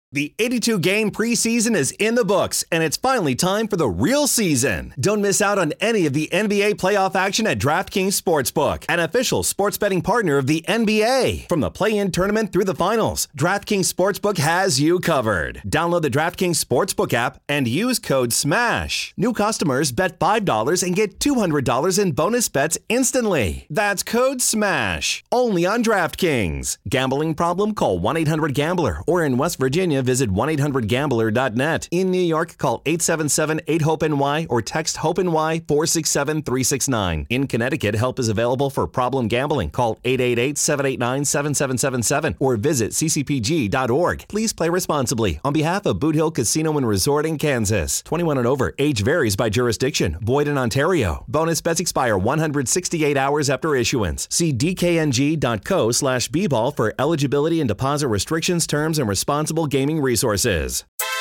The 82-game preseason is in the books, and it's finally time for the real season. Don't miss out on any of the NBA playoff action at DraftKings Sportsbook, an official sports betting partner of the NBA. From the play-in tournament through the finals, DraftKings Sportsbook has you covered. Download the DraftKings Sportsbook app and use code SMASH. New customers bet $5 and get $200 in bonus bets instantly. That's code SMASH. Only on DraftKings. Gambling problem? Call 1-800-GAMBLER. Or in West Virginia, visit 1-800-GAMBLER.net. In New York, call 877-8-HOPE-NY or text HOPE-NY 467-369. In Connecticut, help is available for problem gambling. Call 888-789-7777 or visit ccpg.org. Please play responsibly. On behalf of Boot Hill Casino and Resort in Kansas. 21 and over. Age varies by jurisdiction. Void in Ontario. Bonus bets expire 168 hours after issuance. See dkng.co/bball for eligibility and deposit restrictions, terms, and responsible gaming resources.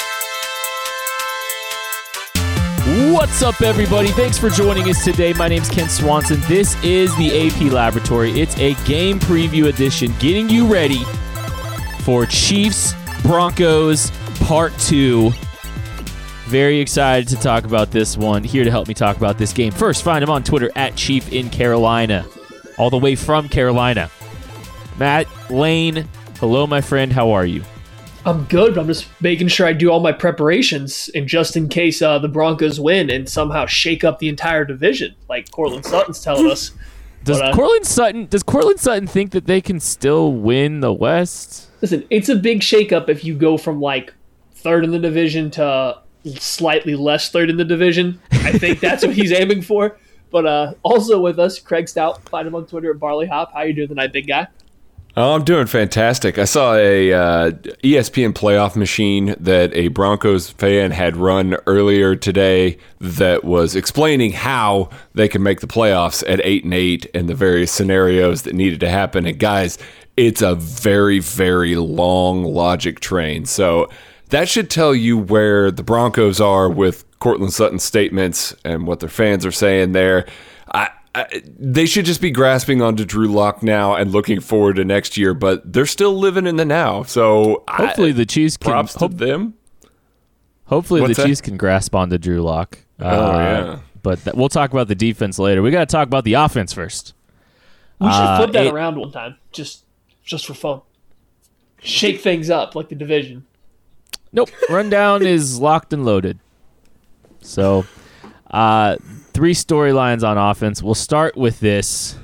What's up, everybody? Thanks for joining us today. My name's Ken Swanson. This is the AP Laboratory. It's a game preview edition, getting you ready for Chiefs Broncos Part 2. Very excited to talk about this one. Here to help me talk about this game. First, find him on Twitter at Chief in Carolina, all the way from Carolina. Matt Lane, hello, my friend. How are you? I'm good, but I'm just making sure I do all my preparations, and just in case the Broncos win and somehow shake up the entire division, like Cortland Sutton's telling us. Does Cortland Sutton think that they can still win the West? Listen, it's a big shakeup if you go from like third in the division to slightly less third in the division. I think that's what he's aiming for. But also with us, Craig Stout. Find him on Twitter at Barley Hop. How you doing tonight, big guy? Oh, I'm doing fantastic. I saw a ESPN playoff machine that a Broncos fan had run earlier today that was explaining how they could make the playoffs at 8-8 and the various scenarios that needed to happen. And guys, it's a very, very long logic train. So that should tell you where the Broncos are with Cortland Sutton's statements and what their fans are saying there. They should just be grasping onto Drew Lock now and looking forward to next year, but they're still living in the now. So hopefully the Chiefs can props to them. Hopefully the Chiefs can grasp onto Drew Lock. Yeah. But we'll talk about the defense later. We got to talk about the offense first. We should flip that around one time, just for fun. Shake things up like the division. Nope. Rundown is locked and loaded. So, 3 storylines on offense. We'll start with this.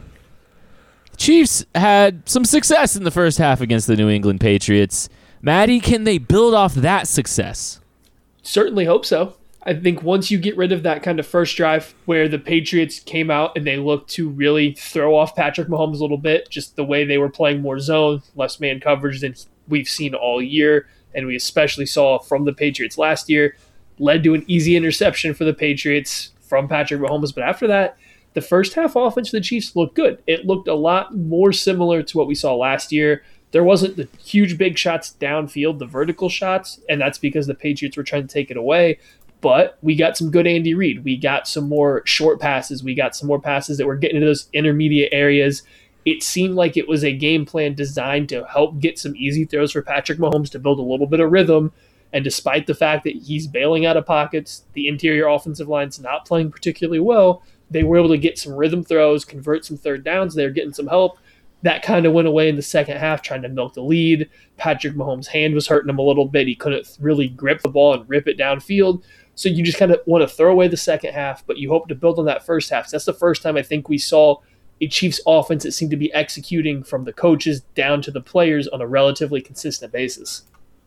The Chiefs had some success in the first half against the New England Patriots. Maddie, can they build off that success? Certainly hope so. I think once you get rid of that kind of first drive where the Patriots came out and they looked to really throw off Patrick Mahomes a little bit, just the way they were playing more zone, less man coverage than we've seen all year, and we especially saw from the Patriots last year, led to an easy interception for the Patriots from Patrick Mahomes. But after that, the first half offense for the Chiefs looked good. It looked a lot more similar to what we saw last year. There wasn't the huge big shots downfield, the vertical shots, and that's because the Patriots were trying to take it away. But we got some good Andy Reid. We got some more short passes. We got some more passes that were getting into those intermediate areas. It seemed like it was a game plan designed to help get some easy throws for Patrick Mahomes to build a little bit of rhythm. And despite the fact that he's bailing out of pockets, the interior offensive line's not playing particularly well, they were able to get some rhythm throws, convert some third downs. They're getting some help. That kind of went away in the second half, trying to milk the lead. Patrick Mahomes' hand was hurting him a little bit. He couldn't really grip the ball and rip it downfield. So you just kind of want to throw away the second half, but you hope to build on that first half. So that's the first time I think we saw a Chiefs offense that seemed to be executing from the coaches down to the players on a relatively consistent basis.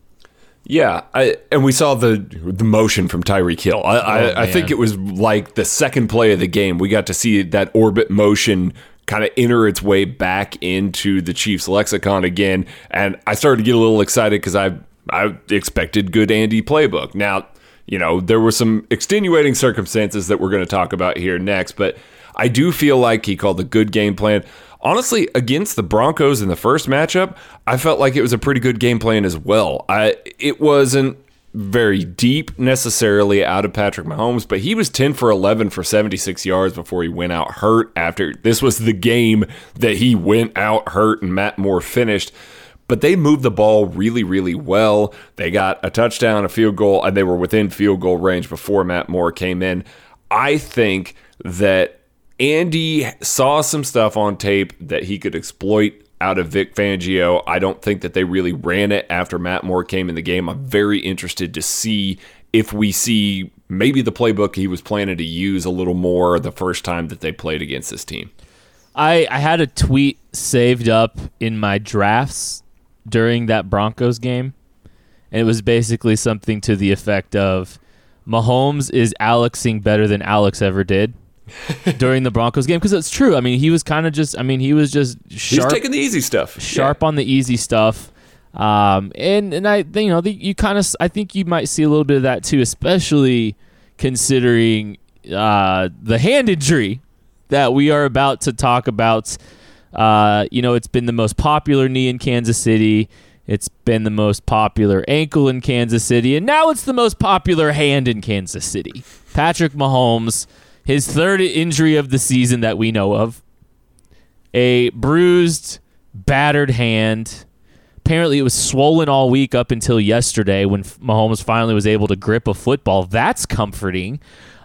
Yeah, and we saw the motion from Tyreek Hill. I think it was like the second play of the game. We got to see that orbit motion kind of enter its way back into the Chiefs lexicon again, and I started to get a little excited because I expected good Andy playbook. Now, you know, there were some extenuating circumstances that we're going to talk about here next, but I do feel like he called a good game plan. Honestly, against the Broncos in the first matchup, I felt like it was a pretty good game plan as well. It wasn't very deep necessarily out of Patrick Mahomes, but he was 10 for 11 for 76 yards before he went out hurt. After this was the game that he went out hurt and Matt Moore finished. but they moved the ball really, really well. They got a touchdown, a field goal, and they were within field goal range before Matt Moore came in. I think that Andy saw some stuff on tape that he could exploit out of Vic Fangio. I don't think that they really ran it after Matt Moore came in the game. I'm very interested to see if we see maybe the playbook he was planning to use a little more the first time that they played against this team. I had a tweet saved up in my drafts during that Broncos game, and it was basically something to the effect of Mahomes is Alexing better than Alex ever did during the Broncos game, because it's true. I mean, he was kind of just sharp. He's taking the easy stuff. Sharp on the easy stuff. And I, you kind of, I think you might see a little bit of that too, especially considering the hand injury that we are about to talk about. It's been the most popular knee in Kansas City. It's been the most popular ankle in Kansas City, and now it's the most popular hand in Kansas City. Patrick Mahomes, his third injury of the season that we know of, a bruised, battered hand. Apparently, it was swollen all week up until yesterday when Mahomes finally was able to grip a football. That's comforting.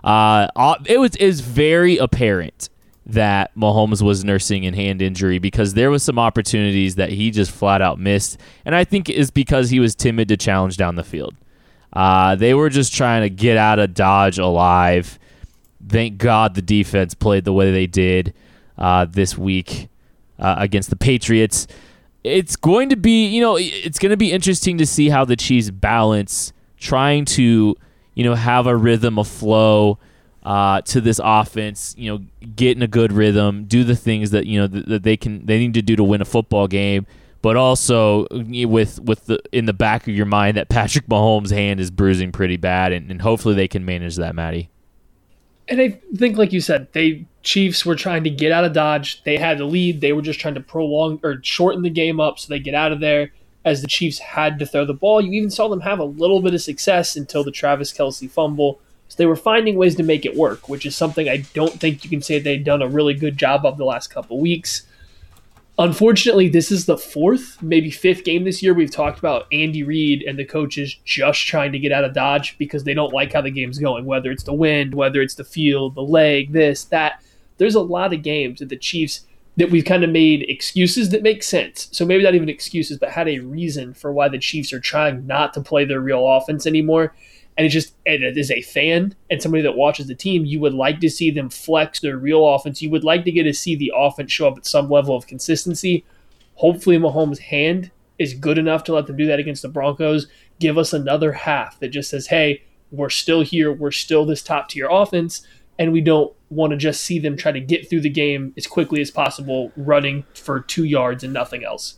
It was very apparent that Mahomes was nursing a hand injury because there was some opportunities that he just flat out missed, and I think it's because he was timid to challenge down the field. They were just trying to get out of Dodge alive. Thank God the defense played the way they did this week against the Patriots. It's going to be, it's going to be interesting to see how the Chiefs balance trying to, have a rhythm, a flow to this offense, get in a good rhythm, do the things that, that they need to do to win a football game, but also with in the back of your mind that Patrick Mahomes' hand is bruising pretty bad, and hopefully they can manage that, Maddie. And I think, like you said, Chiefs were trying to get out of Dodge. They had the lead. They were just trying to prolong or shorten the game up so they get out of there as the Chiefs had to throw the ball. You even saw them have a little bit of success until the Travis Kelce fumble. So they were finding ways to make it work, which is something I don't think you can say they've done a really good job of the last couple weeks. Unfortunately, this is the fourth, maybe fifth game this year we've talked about Andy Reid and the coaches just trying to get out of Dodge because they don't like how the game's going, whether it's the wind, whether it's the field, the leg, this, that. There's a lot of games that the Chiefs that we've kind of made excuses that make sense. So maybe not even excuses, but had a reason for why the Chiefs are trying not to play their real offense anymore. And it as a fan and somebody that watches the team, you would like to see them flex their real offense. You would like to get to see the offense show up at some level of consistency. Hopefully Mahomes' hand is good enough to let them do that against the Broncos. Give us another half that just says, hey, we're still here. We're still this top-tier offense, and we don't want to just see them try to get through the game as quickly as possible, running for 2 yards and nothing else.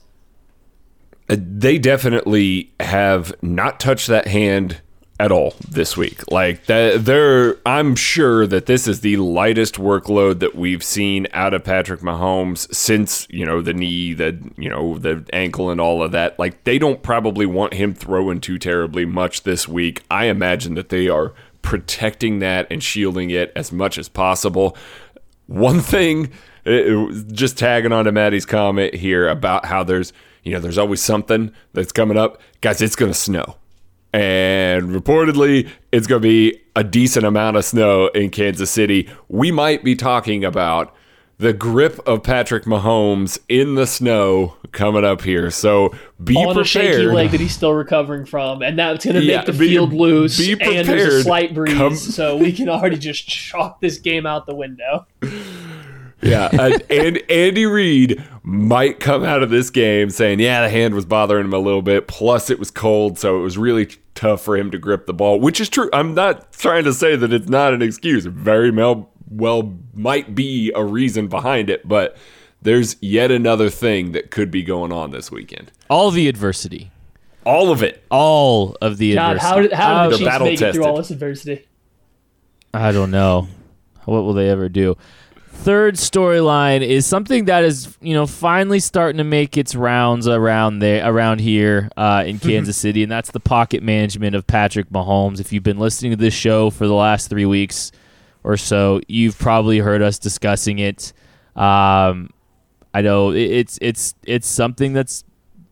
They definitely have not touched that hand at all this week. Like I'm sure that this is the lightest workload that we've seen out of Patrick Mahomes since, the knee, the ankle and all of that. Like, they don't probably want him throwing too terribly much this week. I imagine that they are protecting that and shielding it as much as possible. One thing, just tagging on to Maddie's comment here about how there's always something that's coming up. Guys, it's going to snow. And reportedly, it's going to be a decent amount of snow in Kansas City. We might be talking about the grip of Patrick Mahomes in the snow coming up here. So be prepared. On a shaky leg that he's still recovering from. And that's going to make the field loose. Be prepared. And there's a slight breeze. So we can already just chalk this game out the window. Yeah, and Andy Reid might come out of this game saying, the hand was bothering him a little bit, plus it was cold, so it was really tough for him to grip the ball, which is true. I'm not trying to say that it's not an excuse. It very well might be a reason behind it, but there's yet another thing that could be going on this weekend. All the adversity. All of it. All of the adversity. How did the Chiefs make it through all this adversity? I don't know. What will they ever do? Third storyline is something that is, finally starting to make its rounds around here in Kansas City, and that's the pocket management of Patrick Mahomes. If you've been listening to this show for the last 3 weeks or so, you've probably heard us discussing it. I know it's something that's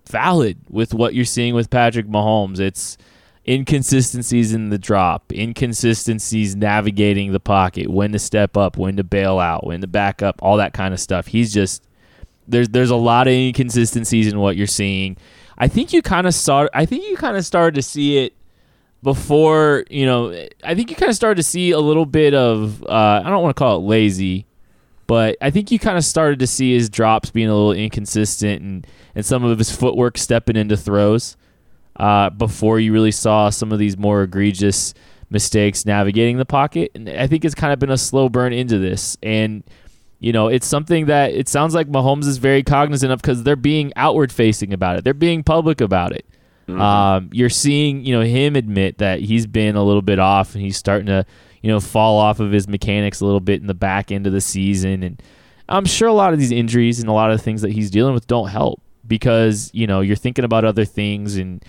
valid with what you're seeing with Patrick Mahomes. It's inconsistencies in the drop, inconsistencies navigating the pocket, when to step up, when to bail out, when to back up, all that kind of stuff. He's just there's a lot of inconsistencies in what you're seeing. I think you kind of started to see it before, I think you kind of started to see a little bit of I don't want to call it lazy, but I think you kind of started to see his drops being a little inconsistent and some of his footwork stepping into throws before you really saw some of these more egregious mistakes navigating the pocket. And I think it's kind of been a slow burn into this. And, it's something that it sounds like Mahomes is very cognizant of because they're being outward facing about it. They're being public about it. Mm-hmm. You're seeing, him admit that he's been a little bit off and he's starting to, fall off of his mechanics a little bit in the back end of the season. And I'm sure a lot of these injuries and a lot of the things that he's dealing with don't help because, you're thinking about other things and,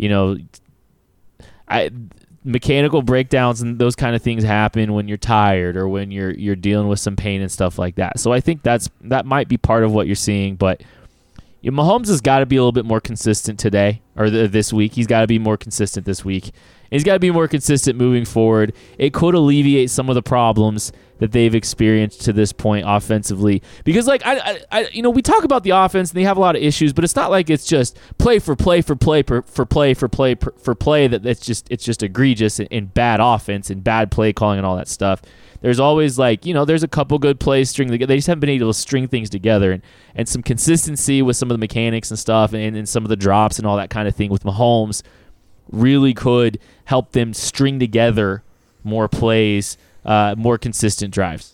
mechanical breakdowns and those kind of things happen when you're tired or when you're dealing with some pain and stuff like that. So I think that might be part of what you're seeing, but Mahomes has got to be a little bit more consistent today or this week. He's got to be more consistent this week. He's got to be more consistent moving forward. It could alleviate some of the problems that they've experienced to this point offensively. Because, we talk about the offense and they have a lot of issues, but it's not like it's just play for play for play for play for play for play that it's just egregious and bad offense and bad play calling and all that stuff. There's always there's a couple good plays string together. They just haven't been able to string things together and some consistency with some of the mechanics and stuff and some of the drops and all that kind of thing with Mahomes really could help them string together more plays, more consistent drives.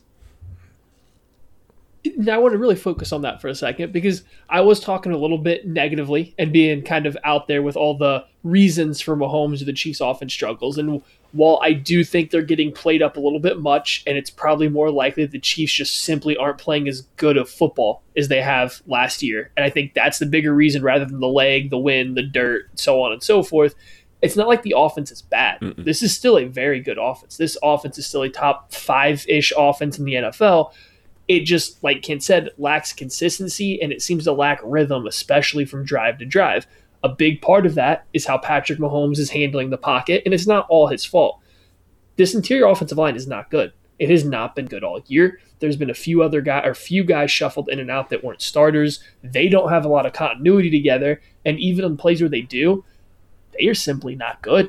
Now I want to really focus on that for a second because I was talking a little bit negatively and being kind of out there with all the reasons for Mahomes or the Chiefs' offense struggles. And while I do think they're getting played up a little bit much, and it's probably more likely the Chiefs just simply aren't playing as good of football as they have last year. And I think that's the bigger reason rather than the leg, the wind, the dirt, so on and so forth. It's not like the offense is bad. Mm-mm. This is still a very good offense. This offense is still a top 5-ish offense in the NFL. It just, like Kent said, lacks consistency, and it seems to lack rhythm, especially from drive to drive. A big part of that is how Patrick Mahomes is handling the pocket, and it's not all his fault. This interior offensive line is not good. It has not been good all year. There's been a few guys shuffled in and out that weren't starters. They don't have a lot of continuity together, and even on plays where they do, they are simply not good.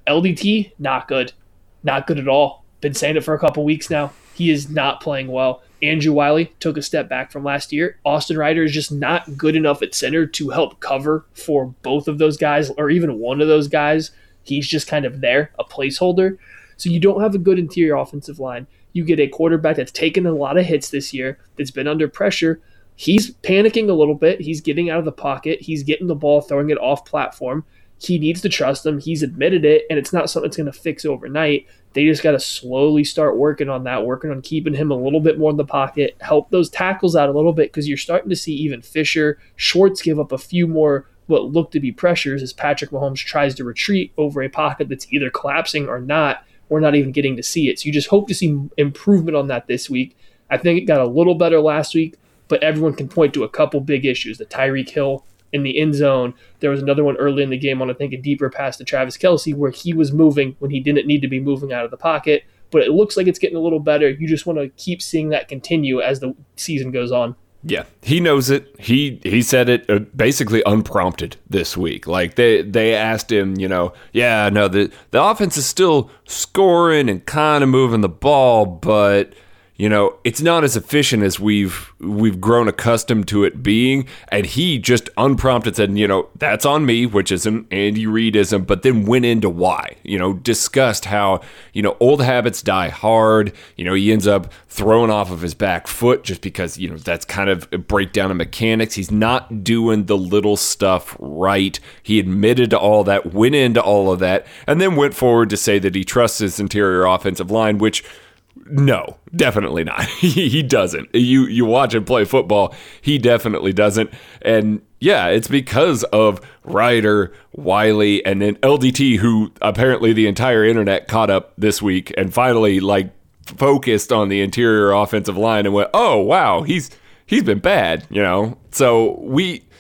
LDT, not good. Not good at all. Been saying it for a couple weeks now. He is not playing well. Andrew Wiley took a step back from last year. Austin Ryder is just not good enough at center to help cover for both of those guys or even one of those guys. He's just kind of there, a placeholder. So you don't have a good interior offensive line. You get a quarterback that's taken a lot of hits this year, that's been under pressure. He's panicking a little bit. He's getting out of the pocket. He's getting the ball, throwing it off platform. He needs to trust him. He's admitted it, and it's not something that's going to fix overnight. They just got to slowly start working on that, working on keeping him a little bit more in the pocket, help those tackles out a little bit because you're starting to see even Fisher, Schwartz give up a few more what look to be pressures as Patrick Mahomes tries to retreat over a pocket that's either collapsing or not. We're not even getting to see it. So you just hope to see improvement on that this week. I think it got a little better last week, but everyone can point to a couple big issues. The Tyreek Hill in the end zone. There was another one early in the game on, I think, a deeper pass to Travis Kelce where he was moving when he didn't need to be moving out of the pocket. But it looks like it's getting a little better. You just want to keep seeing that continue as the season goes on. Yeah, he knows it. He said it basically unprompted this week. Like they asked him, the offense is still scoring and kind of moving the ball, but it's not as efficient as we've grown accustomed to it being. And he just unprompted said, that's on me, which is an Andy Reidism, but then went into why, discussed how, old habits die hard. He ends up throwing off of his back foot just because, that's kind of a breakdown of mechanics. He's not doing the little stuff right. He admitted to all that, went into all of that, and then went forward to say that he trusts his interior offensive line, which no, definitely not. He doesn't. You watch him play football, he definitely doesn't. And yeah, it's because of Ryder, Wiley, and then LDT, who apparently the entire internet caught up this week and finally focused on the interior offensive line and went, oh wow, he's been bad, So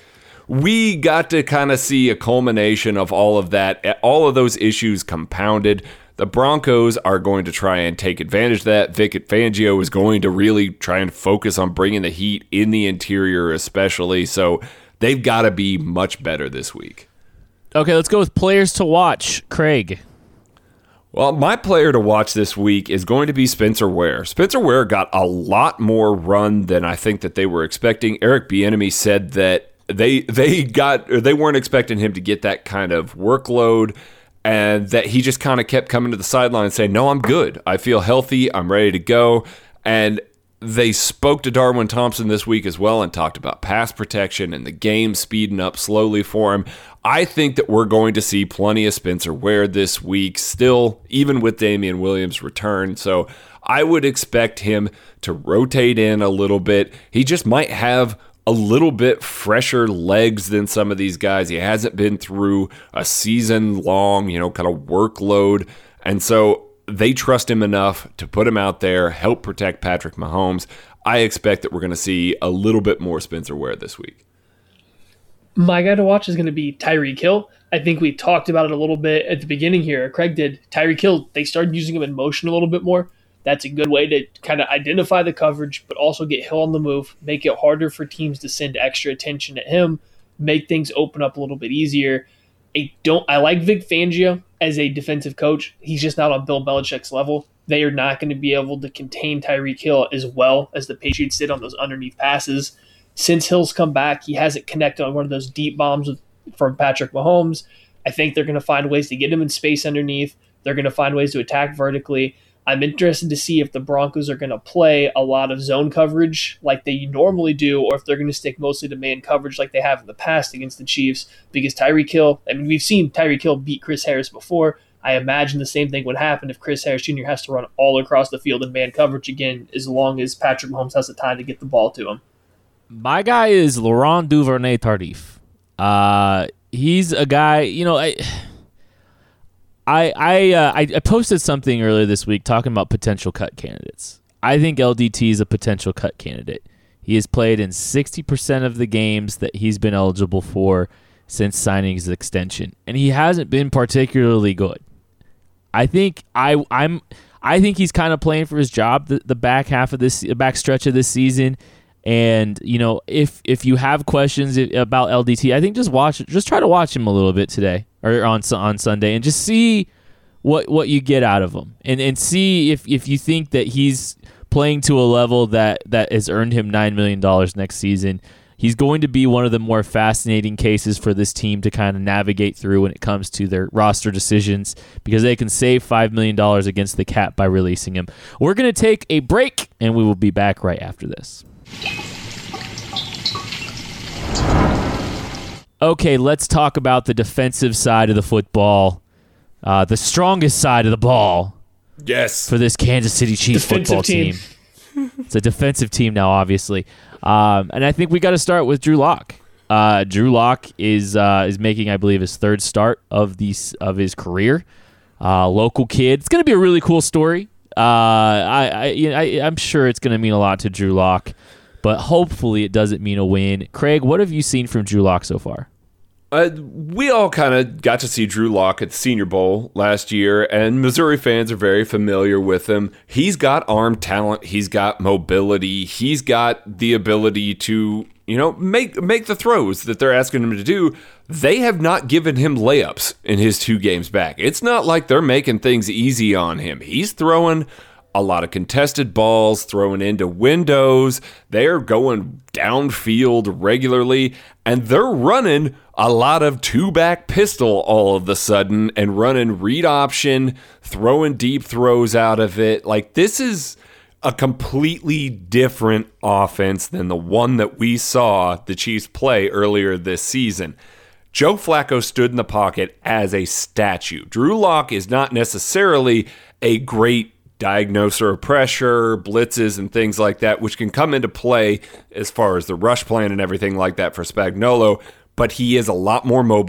we got to kind of see a culmination of all of that, all of those issues compounded. The Broncos are going to try and take advantage of that. Vic Fangio is going to really try and focus on bringing the heat in the interior especially. So they've got to be much better this week. Okay, let's go with players to watch. Craig. Well, my player to watch this week is going to be Spencer Ware. Spencer Ware got a lot more run than I think that they were expecting. Eric Bieniemy said that they weren't expecting him to get that kind of workload, and that he just kind of kept coming to the sideline and saying, "No, I'm good. I feel healthy. I'm ready to go." And they spoke to Darwin Thompson this week as well and talked about pass protection and the game speeding up slowly for him. I think that we're going to see plenty of Spencer Ware this week still, even with Damian Williams' return. So I would expect him to rotate in a little bit. He just might have a little bit fresher legs than some of these guys. He hasn't been through a season-long, kind of workload. And so they trust him enough to put him out there, help protect Patrick Mahomes. I expect that we're going to see a little bit more Spencer Ware this week. My guy to watch is going to be Tyreek Hill. I think we talked about it a little bit at the beginning here. Craig did. Tyreek Hill, they started using him in motion a little bit more. That's a good way to kind of identify the coverage, but also get Hill on the move, make it harder for teams to send extra attention at him, make things open up a little bit easier. I like Vic Fangio as a defensive coach. He's just not on Bill Belichick's level. They are not going to be able to contain Tyreek Hill as well as the Patriots did on those underneath passes. Since Hill's come back, he hasn't connected on one of those deep bombs from Patrick Mahomes. I think they're going to find ways to get him in space underneath. They're going to find ways to attack vertically. I'm interested to see if the Broncos are going to play a lot of zone coverage like they normally do, or if they're going to stick mostly to man coverage like they have in the past against the Chiefs. Because Tyreek Hill, we've seen Tyreek Hill beat Chris Harris before. I imagine the same thing would happen if Chris Harris Jr. has to run all across the field in man coverage again, as long as Patrick Mahomes has the time to get the ball to him. My guy is Laurent Duvernay-Tardif. He's a guy, I posted something earlier this week talking about potential cut candidates. I think LDT is a potential cut candidate. He has played in 60% of the games that he's been eligible for since signing his extension, and he hasn't been particularly good. I think he's kind of playing for his job the back stretch of this season. And if you have questions about LDT, I think just try to watch him a little bit today or on Sunday, and just see what you get out of him, and see if you think that he's playing to a level that has earned him $9 million next season. He's going to be one of the more fascinating cases for this team to kind of navigate through when it comes to their roster decisions, because they can save $5 million against the cap by releasing him. We're going to take a break, and we will be back right after this. Okay, let's talk about the defensive side of the football, the strongest side of the ball. Yes, for this Kansas City Chiefs football team. It's a defensive team now, obviously, and I think we got to start with Drew Lock. Drew Lock is making, I believe, his third start of his career. Local kid. It's going to be a really cool story. I'm sure it's going to mean a lot to Drew Lock, but hopefully it doesn't mean a win. Craig, what have you seen from Drew Lock so far? We all kind of got to see Drew Lock at the Senior Bowl last year, and Missouri fans are very familiar with him. He's got arm talent. He's got mobility. He's got the ability to, make the throws that they're asking him to do. They have not given him layups in his 2 games back. It's not like they're making things easy on him. He's throwing a lot of contested balls, throwing into windows. They're going downfield regularly, and they're running a lot of 2-back pistol all of a sudden and running read option, throwing deep throws out of it. Like, this is a completely different offense than the one that we saw the Chiefs play earlier this season. Joe Flacco stood in the pocket as a statue. Drew Lock is not necessarily a great diagnoser of pressure, blitzes, and things like that, which can come into play as far as the rush plan and everything like that for Spagnuolo, but he is a lot more mobile.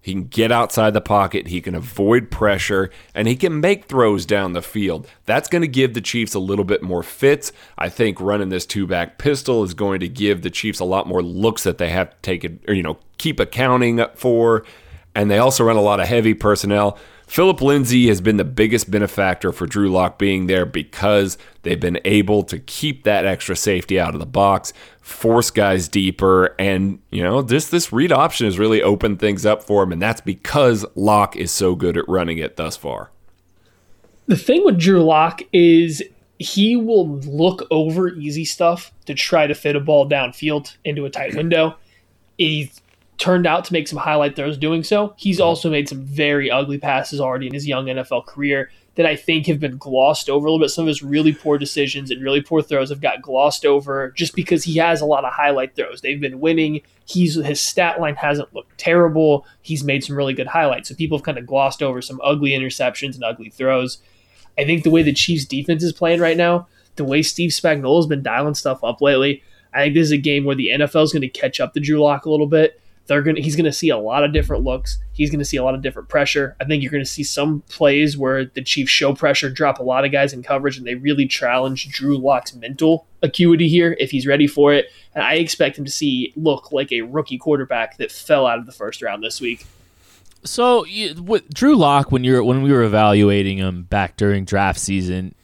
He can get outside the pocket, he can avoid pressure, and he can make throws down the field. That's going to give the Chiefs a little bit more fits. I think running this two-back pistol is going to give the Chiefs a lot more looks that they have to take it, or keep accounting for. And they also run a lot of heavy personnel. Philip Lindsay has been the biggest benefactor for Drew Lock being there because they've been able to keep that extra safety out of the box, force guys deeper, and this read option has really opened things up for him, and that's because Lock is so good at running it thus far. The thing with Drew Lock is he will look over easy stuff to try to fit a ball downfield into a tight window. He's turned out to make some highlight throws doing so. He's also made some very ugly passes already in his young NFL career that I think have been glossed over a little bit. Some of his really poor decisions and really poor throws have got glossed over just because he has a lot of highlight throws. They've been winning. His stat line hasn't looked terrible. He's made some really good highlights. So people have kind of glossed over some ugly interceptions and ugly throws. I think the way the Chiefs defense is playing right now, the way Steve Spagnuolo has been dialing stuff up lately, I think this is a game where the NFL is going to catch up to Drew Lock a little bit. He's going to see a lot of different looks. He's going to see a lot of different pressure. I think you're going to see some plays where the Chiefs show pressure, drop a lot of guys in coverage, and they really challenge Drew Lock's mental acuity here if he's ready for it. And I expect him to look like a rookie quarterback that fell out of the first round this week. So with Drew Lock, when we were evaluating him back during draft season,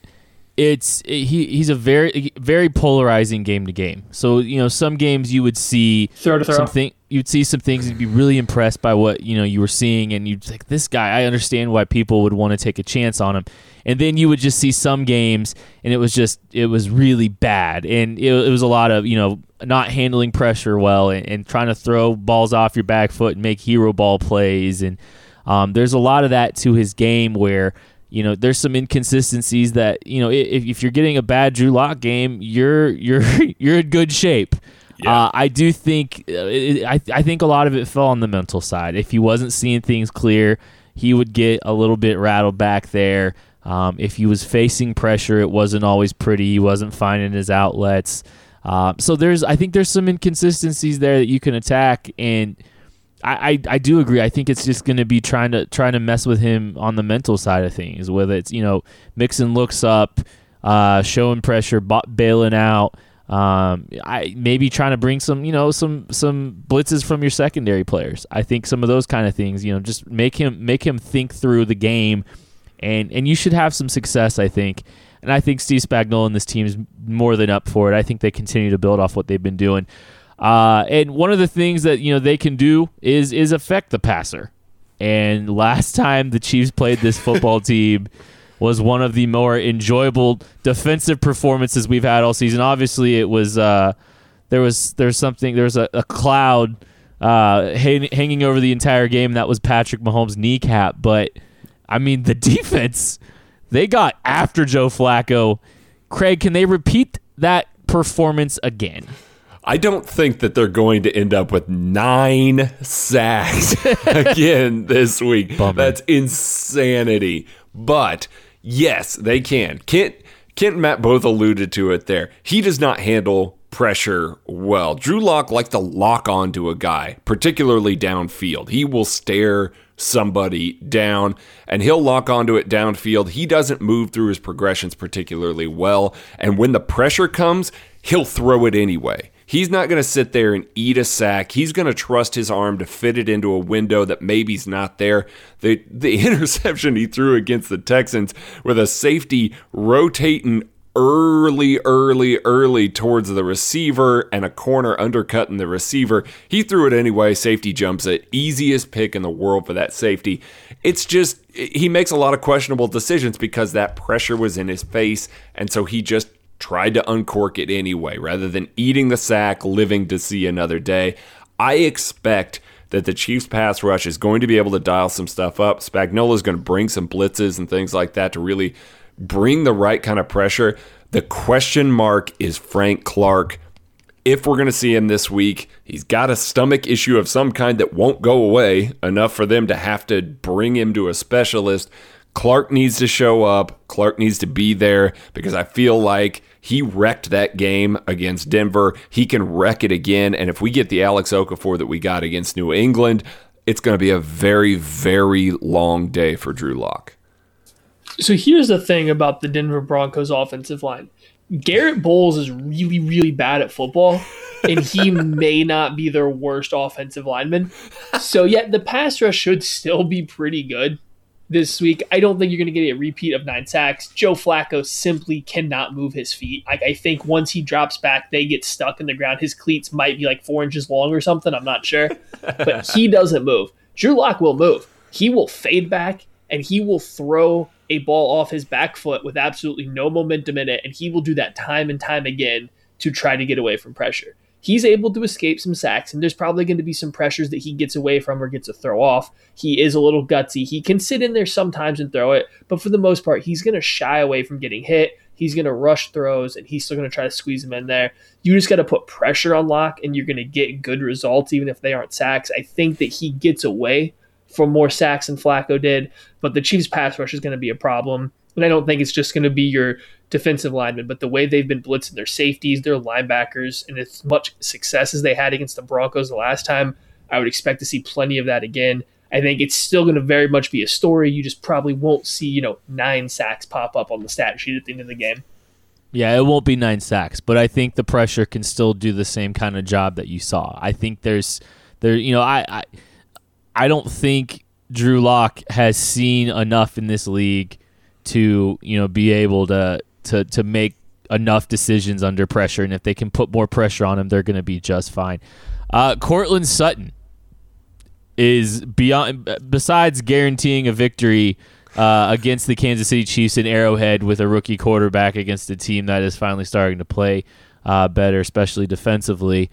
he's a very, very polarizing game to game. So some games you would see you'd see some things and be really impressed by what you were seeing, and you'd think, this guy, I understand why people would want to take a chance on him. And then you would just see some games and it was really bad, and it was a lot of not handling pressure well and trying to throw balls off your back foot and make hero ball plays, and there's a lot of that to his game where there's some inconsistencies that if you're getting a bad Drew Lock game, you're in good shape. Yeah. I do think I think a lot of it fell on the mental side. If he wasn't seeing things clear, he would get a little bit rattled back there. If he was facing pressure, it wasn't always pretty. He wasn't finding his outlets. So I think there's some inconsistencies there that you can attack, and I do agree. I think it's just going to be trying to mess with him on the mental side of things, whether it's mixing looks up, showing pressure, bailing out. Maybe trying to bring some blitzes from your secondary players. I think some of those kind of things, just make him think through the game, and you should have some success, I think. And I think Steve Spagnuolo and this team is more than up for it. I think they continue to build off what they've been doing. And one of the things that they can do is affect the passer. And last time the Chiefs played this football team was one of the more enjoyable defensive performances we've had all season. Obviously, it was there was a cloud hanging over the entire game. That was Patrick Mahomes' kneecap. But I mean, the defense, they got after Joe Flacco. Craig, can they repeat that performance again? I don't think that they're going to end up with 9 sacks again this week. Bummer. That's insanity. But yes, they can. Kent and Matt both alluded to it there. He does not handle pressure well. Drew Lock likes to lock onto a guy, particularly downfield. He will stare somebody down, and he'll lock onto it downfield. He doesn't move through his progressions particularly well, and when the pressure comes, he'll throw it anyway. He's not going to sit there and eat a sack. He's going to trust his arm to fit it into a window that maybe's not there. The interception he threw against the Texans with a safety rotating early towards the receiver and a corner undercutting the receiver. He threw it anyway. Safety jumps it. Easiest pick in the world for that safety. It's just, he makes a lot of questionable decisions because that pressure was in his face, and so he just tried to uncork it anyway, rather than eating the sack, living to see another day. I expect that the Chiefs pass rush is going to be able to dial some stuff up. Spagnuolo is going to bring some blitzes and things like that to really bring the right kind of pressure. The question mark is Frank Clark. If we're going to see him this week, he's got a stomach issue of some kind that won't go away, enough for them to have to bring him to a specialist. Clark needs to show up. Clark needs to be there because I feel like he wrecked that game against Denver. He can wreck it again. And if we get the Alex Okafor that we got against New England, it's going to be a very, very long day for Drew Lock. So here's the thing about the Denver Broncos offensive line. Garrett Bowles is really, really bad at football, and he may not be their worst offensive lineman. So, yeah, the pass rush should still be pretty good this week. I don't think you're going to get a repeat of 9 sacks. Joe Flacco simply cannot move his feet. I think once he drops back, they get stuck in the ground. His cleats might be like 4 inches long or something. I'm not sure. But he doesn't move. Drew Lock will move. He will fade back, and he will throw a ball off his back foot with absolutely no momentum in it, and he will do that time and time again to try to get away from pressure. He's able to escape some sacks, and there's probably going to be some pressures that he gets away from or gets a throw off. He is a little gutsy. He can sit in there sometimes and throw it, but for the most part, he's going to shy away from getting hit. He's going to rush throws, and he's still going to try to squeeze them in there. You just got to put pressure on Lock, and you're going to get good results, even if they aren't sacks. I think that he gets away from more sacks than Flacco did, but the Chiefs' pass rush is going to be a problem. And I don't think it's just going to be your defensive linemen, but the way they've been blitzing their safeties, their linebackers, and as much success as they had against the Broncos the last time, I would expect to see plenty of that again. I think it's still going to very much be a story. You just probably won't see, 9 sacks pop up on the stat sheet at the end of the game. Yeah, it won't be 9 sacks, but I think the pressure can still do the same kind of job that you saw. I think I don't think Drew Lock has seen enough in this league to, be able to make enough decisions under pressure, and if they can put more pressure on him, they're going to be just fine. Courtland Sutton is besides guaranteeing a victory against the Kansas City Chiefs in Arrowhead with a rookie quarterback against a team that is finally starting to play better, especially defensively.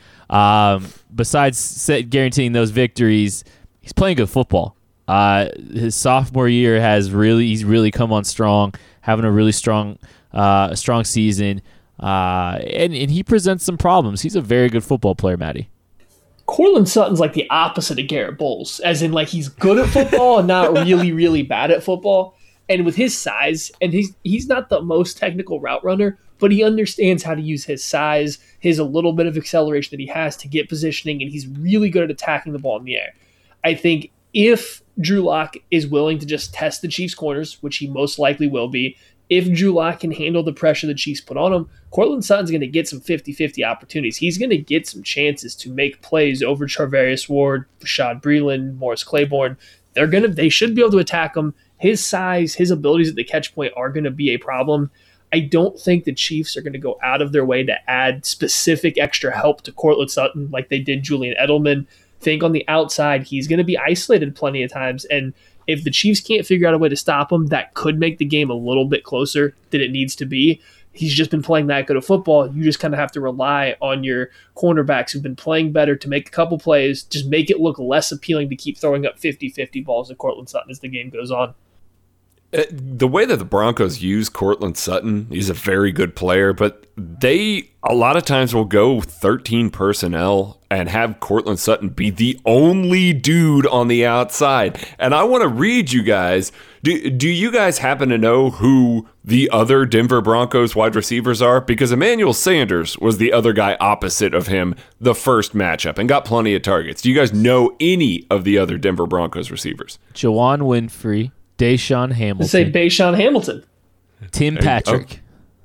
Besides guaranteeing those victories, he's playing good football. His sophomore year he's really come on strong, having a really strong season, and he presents some problems. He's a very good football player, Maddie. Courtland Sutton's like the opposite of Garrett Bowles, as in like he's good at football and not really, really bad at football. And with his size, and he's not the most technical route runner, but he understands how to use his size, his a little bit of acceleration that he has to get positioning, and he's really good at attacking the ball in the air. I think if Drew Lock is willing to just test the Chiefs' corners, which he most likely will be, if Drew Lock can handle the pressure the Chiefs put on him, Courtland Sutton's going to get some 50-50 opportunities. He's going to get some chances to make plays over Charvarius Ward, Bashaud Breeland, Morris Claiborne. They should be able to attack him. His size, his abilities at the catch point are going to be a problem. I don't think the Chiefs are going to go out of their way to add specific extra help to Courtland Sutton like they did Julian Edelman. I think on the outside, he's going to be isolated plenty of times, and if the Chiefs can't figure out a way to stop him, that could make the game a little bit closer than it needs to be. He's just been playing that good of football. You just kind of have to rely on your cornerbacks who've been playing better to make a couple plays, just make it look less appealing to keep throwing up 50-50 balls to Courtland Sutton as the game goes on. The way that the Broncos use Courtland Sutton, he's a very good player, but they a lot of times will go 13 personnel and have Courtland Sutton be the only dude on the outside. And I want to read you guys. Do you guys happen to know who the other Denver Broncos wide receivers are? Because Emmanuel Sanders was the other guy opposite of him the first matchup and got plenty of targets. Do you guys know any of the other Denver Broncos receivers? Juwan Winfrey, Deshaun Hamilton. Let's say Deshaun Hamilton. Tim Patrick.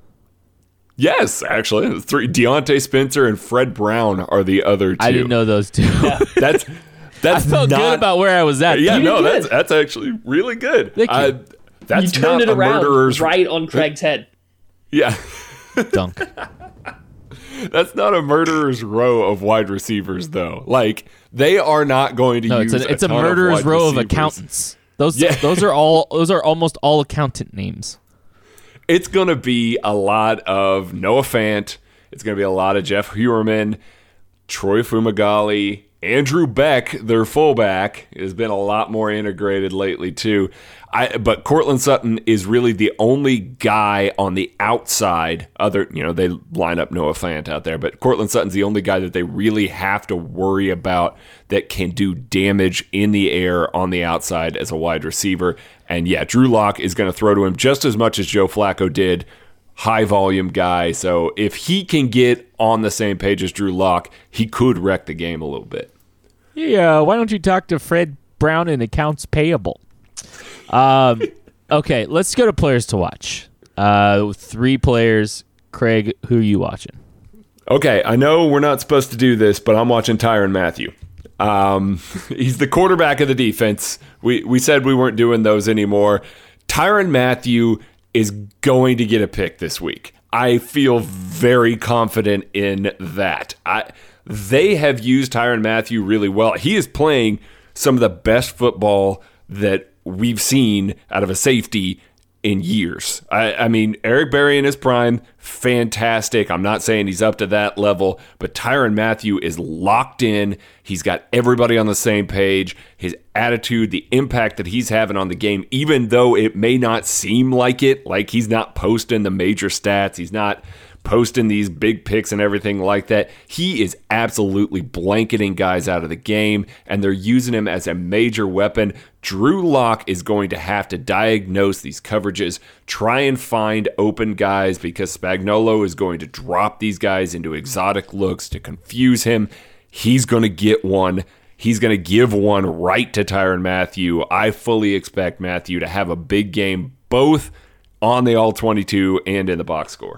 Yes, actually. 3. Deontay Spencer and Fred Brown are the other 2. I didn't know those 2. Yeah. That's I felt good about where I was at. Yeah, that's actually really good. Thank you. That's you turned not it around murderer's right on Craig's head. Yeah. Dunk. That's not a murderer's row of wide receivers, though. Like, they are not going to use it's a murderer's row of accountants. Those are almost all accountant names. It's going to be a lot of Noah Fant. It's going to be a lot of Jeff Heuerman, Troy Fumagalli, Andrew Beck, their fullback, has been a lot more integrated lately too. But Courtland Sutton is really the only guy on the outside. They line up Noah Fant out there, but Courtland Sutton's the only guy that they really have to worry about that can do damage in the air on the outside as a wide receiver. And yeah, Drew Lock is going to throw to him just as much as Joe Flacco did. High volume guy. So if he can get on the same page as Drew Lock, he could wreck the game a little bit. Yeah, why don't you talk to Fred Brown in accounts payable? Okay, let's go to players to watch. 3 players. Craig, who are you watching? Okay, I know we're not supposed to do this, but I'm watching Tyrann Mathieu. He's the quarterback of the defense. We said we weren't doing those anymore. Tyrann Mathieu is going to get a pick this week. I feel very confident in that. They have used Tyrann Mathieu really well. He is playing some of the best football that we've seen out of a safety in years. I mean, Eric Berry in his prime, fantastic. I'm not saying he's up to that level, but Tyrann Mathieu is locked in. He's got everybody on the same page. His attitude, the impact that he's having on the game, even though it may not seem like it, like he's not posting the major stats, he's not posting these big picks and everything like that. He is absolutely blanketing guys out of the game, and they're using him as a major weapon. Drew Lock is going to have to diagnose these coverages, try and find open guys, because Spagnuolo is going to drop these guys into exotic looks to confuse him. He's going to get one. He's going to give one right to Tyrann Mathieu. I fully expect Mathieu to have a big game, both on the All-22 and in the box score.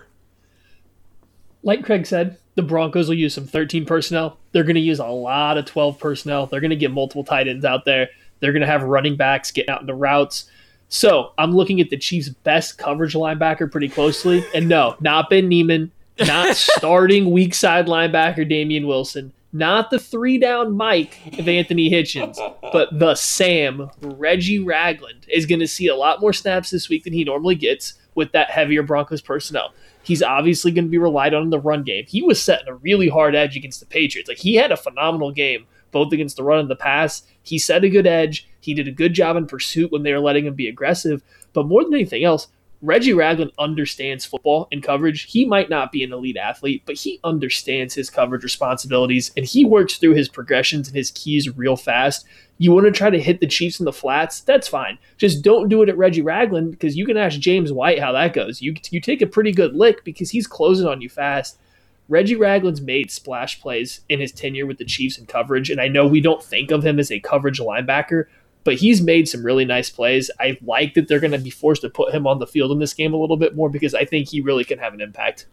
Like Craig said, the Broncos will use some 13 personnel. They're going to use a lot of 12 personnel. They're going to get multiple tight ends out there. They're going to have running backs getting out into routes. So I'm looking at the Chiefs' best coverage linebacker pretty closely. And no, not Ben Neiman, not starting weak side linebacker Damian Wilson, not the 3-down Mike of Anthony Hitchens, but the Sam, Reggie Ragland, is going to see a lot more snaps this week than he normally gets with that heavier Broncos personnel. He's obviously going to be relied on in the run game. He was setting a really hard edge against the Patriots. Like, he had a phenomenal game, both against the run and the pass. He set a good edge. He did a good job in pursuit when they were letting him be aggressive. But more than anything else, Reggie Ragland understands football and coverage. He might not be an elite athlete, but he understands his coverage responsibilities, and he works through his progressions and his keys real fast. You want to try to hit the Chiefs in the flats? That's fine. Just don't do it at Reggie Ragland, because you can ask James White how that goes. You take a pretty good lick because he's closing on you fast. Reggie Ragland's made splash plays in his tenure with the Chiefs in coverage, and I know we don't think of him as a coverage linebacker, but he's made some really nice plays. I like that they're going to be forced to put him on the field in this game a little bit more, because I think he really can have an impact.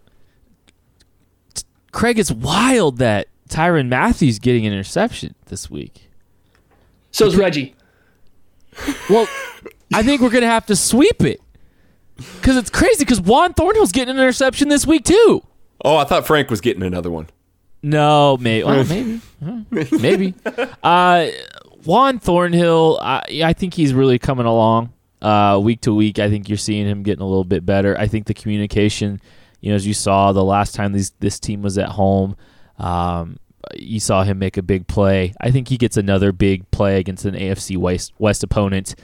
Craig, it's wild that Tyrann Mathieu's getting an interception this week. So is Reggie. Well, I think we're going to have to sweep it, because it's crazy, because Juan Thornhill's getting an interception this week too. Oh, I thought Frank was getting another one. No, maybe. Well, maybe. Juan Thornhill, I think he's really coming along week to week. I think you're seeing him getting a little bit better. I think the communication, as you saw the last time this team was at home, you saw him make a big play. I think he gets another big play against an AFC West opponent.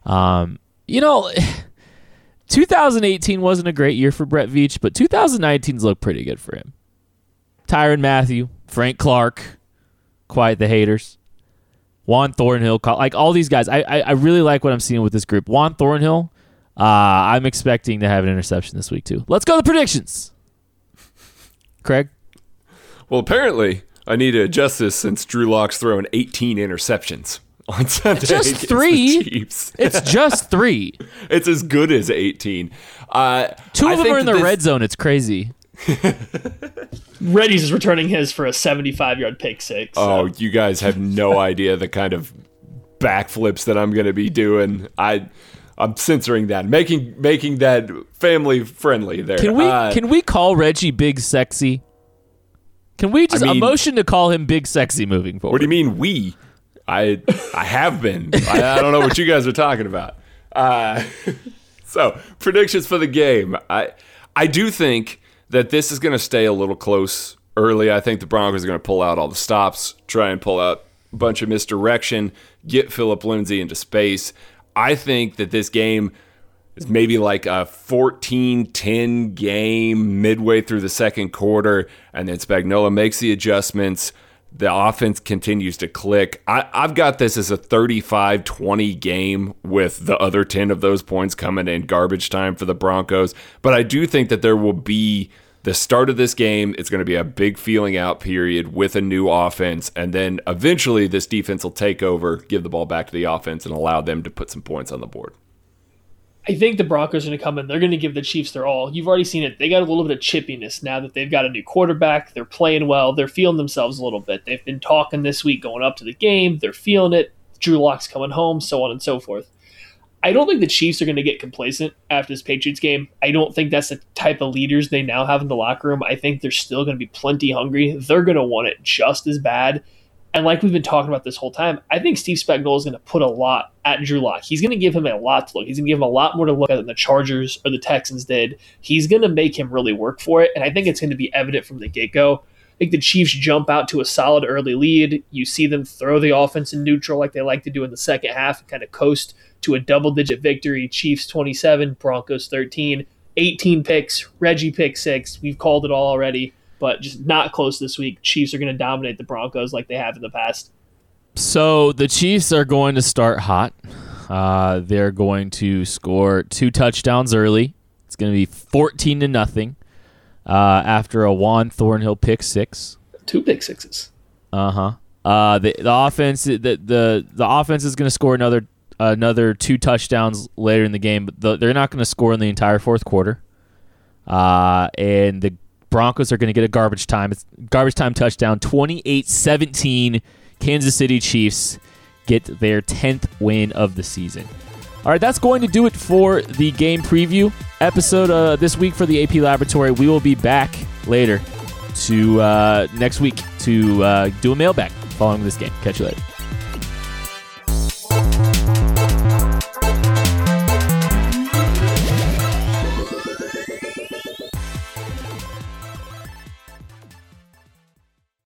2018 wasn't a great year for Brett Veach, but 2019's looked pretty good for him. Tyrann Mathieu, Frank Clark, quiet the haters. Juan Thornhill, like all these guys. I really like what I'm seeing with this group. Juan Thornhill, I'm expecting to have an interception this week too. Let's go to predictions. Craig? Well, apparently I need to adjust this since Drew Lock's throwing 18 interceptions on Sunday. It's just 3. It's just 3. It's as good as 18. 2 of them are in the red zone. It's crazy. Reddy's is returning his for a 75-yard pick six. So. Oh, you guys have no idea the kind of backflips that I'm going to be doing. I'm censoring that, making that family friendly there. Can we call Reggie Big Sexy? Can we just a motion to call him Big Sexy moving forward? What do you mean we? I have been. I don't know what you guys are talking about. So predictions for the game. I do think that this is going to stay a little close early. I think the Broncos are going to pull out all the stops, try and pull out a bunch of misdirection, get Phillip Lindsay into space. I think that this game is maybe like a 14-10 game midway through the second quarter, and then Spagnuolo makes the adjustments. The offense continues to click. I've got this as a 35-20 game with the other 10 of those points coming in garbage time for the Broncos. But I do think that there will be the start of this game, it's going to be a big feeling out period with a new offense, and then eventually this defense will take over, give the ball back to the offense, and allow them to put some points on the board. I think the Broncos are going to come in. They're going to give the Chiefs their all. You've already seen it. They got a little bit of chippiness now that they've got a new quarterback. They're playing well. They're feeling themselves a little bit. They've been talking this week going up to the game. They're feeling it. Drew Lock's coming home, so on and so forth. I don't think the Chiefs are going to get complacent after this Patriots game. I don't think that's the type of leaders they now have in the locker room. I think they're still going to be plenty hungry. They're going to want it just as bad. And like we've been talking about this whole time, I think Steve Spagnuolo is going to put a lot at Drew Lock. He's going to give him a lot to look. He's going to give him a lot more to look at than the Chargers or the Texans did. He's going to make him really work for it, and I think it's going to be evident from the get-go. I think the Chiefs jump out to a solid early lead. You see them throw the offense in neutral like they like to do in the second half and kind of coast to a double-digit victory. Chiefs 27, Broncos 13, 18 picks, Reggie pick 6. We've called it all already, but just not close this week. Chiefs are going to dominate the Broncos like they have in the past. So the Chiefs are going to start hot. They're going to score 2 touchdowns early. It's going to be 14-0 after a Juan Thornhill pick 6. 2 pick 6s. The offense the offense is going to score another 2 touchdowns later in the game, but they're not going to score in the entire fourth quarter. And the Broncos are going to get a garbage time touchdown. 28-17. Kansas City Chiefs get their 10th win of the season. All right, that's going to do it for the game preview episode this week for the AP Laboratory. We will be back later to next week to do a mailbag following this game. Catch you later.